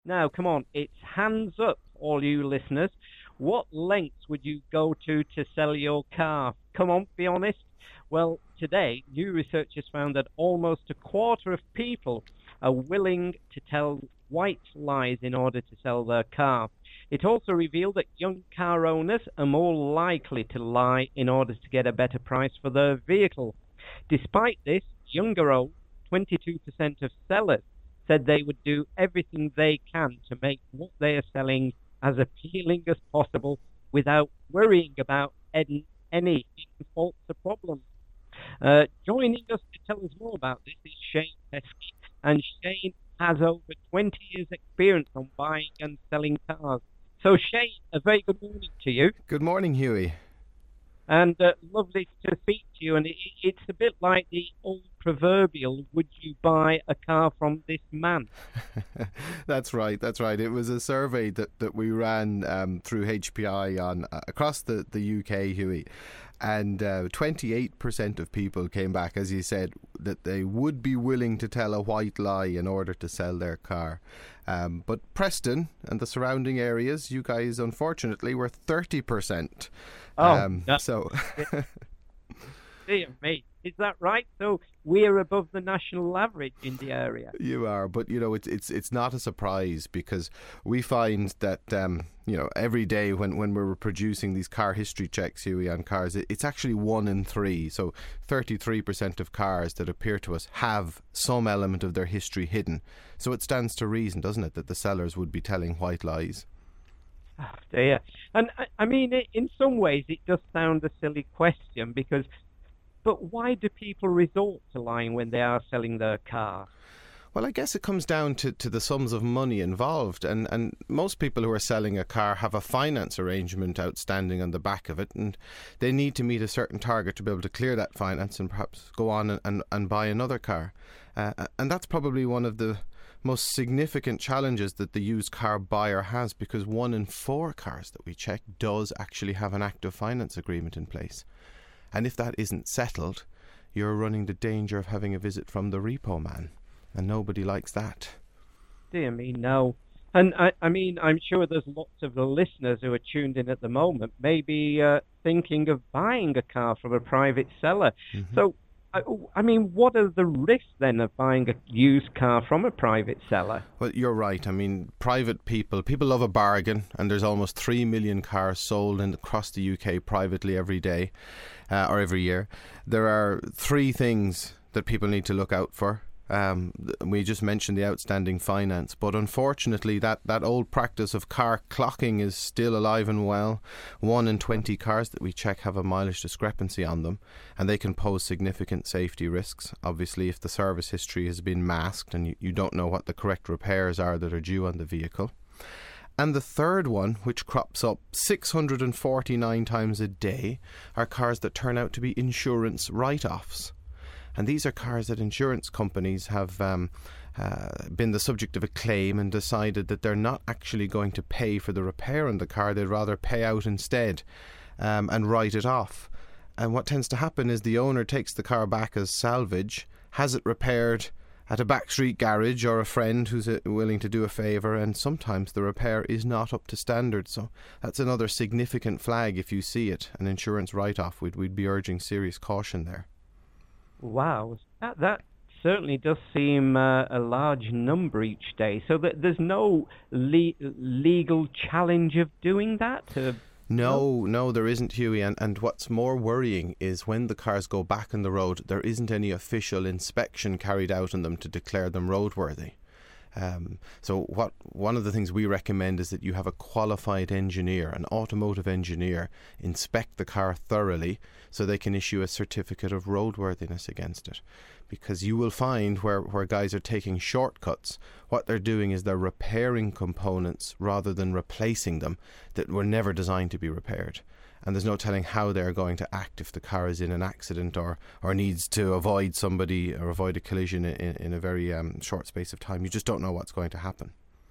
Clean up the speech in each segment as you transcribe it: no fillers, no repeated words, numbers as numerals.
Now, come on, it's hands up, all you listeners. What lengths would you go to sell your car? Come on, be honest. Well, today, new research has found that almost a quarter of people are willing to tell white lies in order to sell their car. It also revealed that young car owners are more likely to lie in order to get a better price for their vehicle. Despite this, younger old 22% of sellers said they would do everything they can to make what they are selling as appealing as possible without worrying about any faults or problems. Joining us to tell us more about this is Shane Pesky, and Shane has over 20 years' experience on buying and selling cars. So, Shane, a very good morning to you, Good morning, Huey. and lovely to speak to you. And it's a bit like the old proverbial, would you buy a car from this man? That's right. That's right. It was a survey that we ran through HPI on across the UK, Huey, and 28% of people came back, as you said, that they would be willing to tell a white lie in order to sell their car. But Preston and the surrounding areas, you guys, unfortunately, were 30%. Oh, no, So. dear me. Is that right? So we're above the national average in the area. You are, but it's not a surprise because we find that every day when we're producing these car history checks, Huey, on cars, it's actually 1 in 3. So 33% of cars that appear to us have some element of their history hidden. So it stands to reason, doesn't it, that the sellers would be telling white lies. Oh, dear. And I mean, in some ways, it does sound a silly question because, but why do people resort to lying when they are selling their car? Well, I guess it comes down to the sums of money involved, and most people who are selling a car have a finance arrangement outstanding on the back of it, and they need to meet a certain target to be able to clear that finance and perhaps go on and buy another car. And that's probably one of the most significant challenges that the used car buyer has, because 1 in 4 cars that we check does actually have an active finance agreement in place. And if that isn't settled, you're running the danger of having a visit from the repo man. And nobody likes that. Dear me, no. And I mean, I'm sure there's lots of the listeners who are tuned in at the moment, maybe thinking of buying a car from a private seller. Mm-hmm. So, I mean, what are the risks then of buying a used car from a private seller? Well, you're right. I mean, private people love a bargain, and there's almost 3 million cars sold across the UK privately every day or every year. There are 3 things that people need to look out for. We just mentioned the outstanding finance, but unfortunately that old practice of car clocking is still alive and well. 1 in 20 cars that we check have a mileage discrepancy on them, and they can pose significant safety risks. Obviously, if the service history has been masked and you don't know what the correct repairs are that are due on the vehicle. And the third one, which crops up 649 times a day, are cars that turn out to be insurance write-offs. And these are cars that insurance companies have been the subject of a claim and decided that they're not actually going to pay for the repair on the car. They'd rather pay out instead and write it off. And what tends to happen is the owner takes the car back as salvage, has it repaired at a backstreet garage or a friend who's willing to do a favour, and sometimes the repair is not up to standard. So that's another significant flag if you see it, an insurance write-off. We'd be urging serious caution there. Wow, that certainly does seem a large number each day. So there's no legal challenge of doing that? No, there isn't, Huey. And what's more worrying is when the cars go back on the road, there isn't any official inspection carried out on them to declare them roadworthy. So one of the things we recommend is that you have a qualified engineer, an automotive engineer, inspect the car thoroughly so they can issue a certificate of roadworthiness against it. Because you will find where guys are taking shortcuts, what they're doing is they're repairing components rather than replacing them that were never designed to be repaired. And there's no telling how they're going to act if the car is in an accident or needs to avoid somebody or avoid a collision in a very short space of time. You just don't know what's going to happen.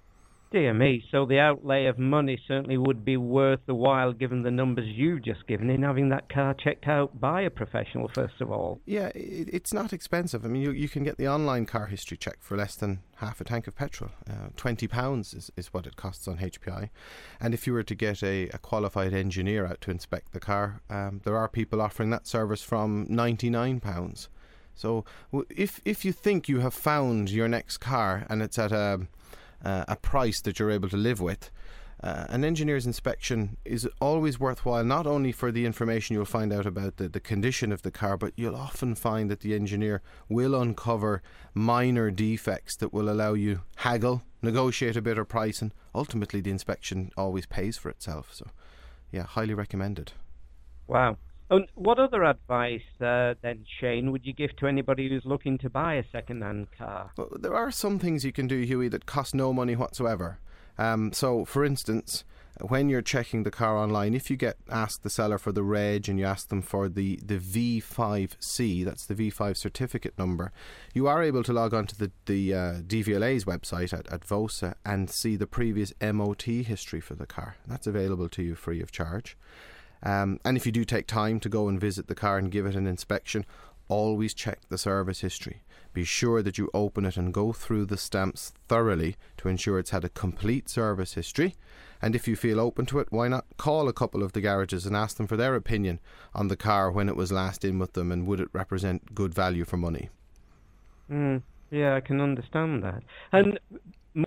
Dear me, so the outlay of money certainly would be worth the while given the numbers you've just given in having that car checked out by a professional, first of all. Yeah, it's not expensive. I mean, you can get the online car history check for less than half a tank of petrol. £20 is what it costs on HPI. And if you were to get a qualified engineer out to inspect the car, there are people offering that service from £99. So if you think you have found your next car and it's at a price that you're able to live with, an engineer's inspection is always worthwhile, not only for the information you'll find out about the condition of the car, but you'll often find that the engineer will uncover minor defects that will allow you haggle, negotiate a better price, and ultimately the inspection always pays for itself. So yeah, highly recommended. Wow. And what other advice then, Shane, would you give to anybody who's looking to buy a second-hand car? Well, there are some things you can do, Huey, that cost no money whatsoever. So, for instance, when you're checking the car online, if you ask the seller for the reg and you ask them for the V5C, that's the V5 certificate number, you are able to log on to the DVLA's website at VOSA and see the previous MOT history for the car. That's available to you free of charge. And if you do take time to go and visit the car and give it an inspection, always check the service history. Be sure that you open it and go through the stamps thoroughly to ensure it's had a complete service history. And if you feel open to it, why not call a couple of the garages and ask them for their opinion on the car when it was last in with them, and would it represent good value for money? Yeah, I can understand that. And more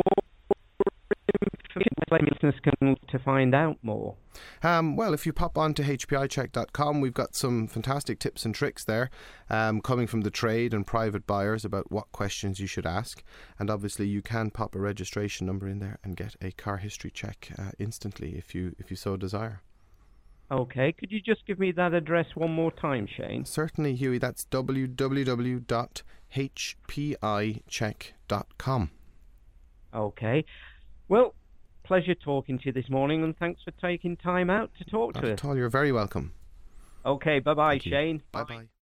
listeners can look to find out more. Well, if you pop on to hpicheck.com, we've got some fantastic tips and tricks there, coming from the trade and private buyers about what questions you should ask. And obviously you can pop a registration number in there and get a car history check instantly if you so desire. Okay, could you just give me that address one more time, Shane? Certainly, Huey. That's www.hpicheck.com. Okay. Well, pleasure talking to you this morning, and thanks for taking time out to talk to us. Not at all. You're very welcome. Okay, bye-bye, Shane. Bye-bye.